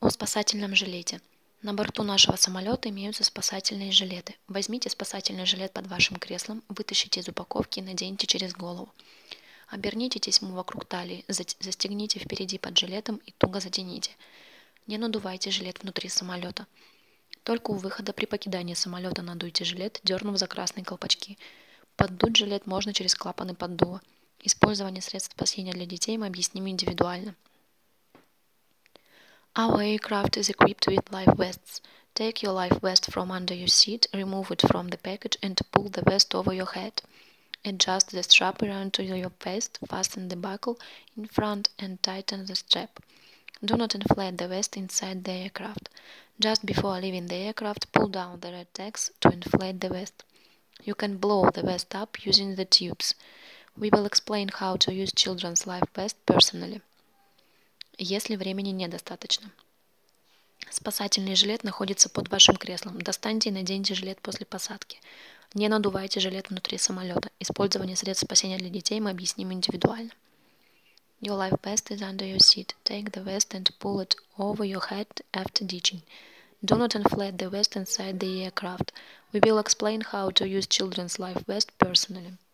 О спасательном жилете. На борту нашего самолета имеются спасательные жилеты. Возьмите спасательный жилет под вашим креслом, вытащите из упаковки и наденьте через голову. Оберните тесьму вокруг талии, застегните впереди под жилетом и туго затяните. Не надувайте жилет внутри самолета. Только у выхода при покидании самолета надуйте жилет, дернув за красные колпачки. Поддуть жилет можно через клапаны поддува. Использование средств спасения для детей мы объясним индивидуально. Our aircraft is equipped with life vests. Take your life vest from under your seat, remove it from the package and pull the vest over your head. Adjust the strap around to your vest, fasten the buckle in front and tighten the strap. Do not inflate the vest inside the aircraft. Just before leaving the aircraft, pull down the red tags to inflate the vest. You can blow the vest up using the tubes. We will explain how to use children's life vest personally. Если времени недостаточно. Спасательный жилет находится под вашим креслом. Достаньте и наденьте жилет после посадки. Не надувайте жилет внутри самолета. Использование средств спасения для детей мы объясним индивидуально. Your life vest is under your seat. Take the vest and pull it over your head after ditching. Do not inflate the vest inside the aircraft. We will explain how to use children's life vest personally.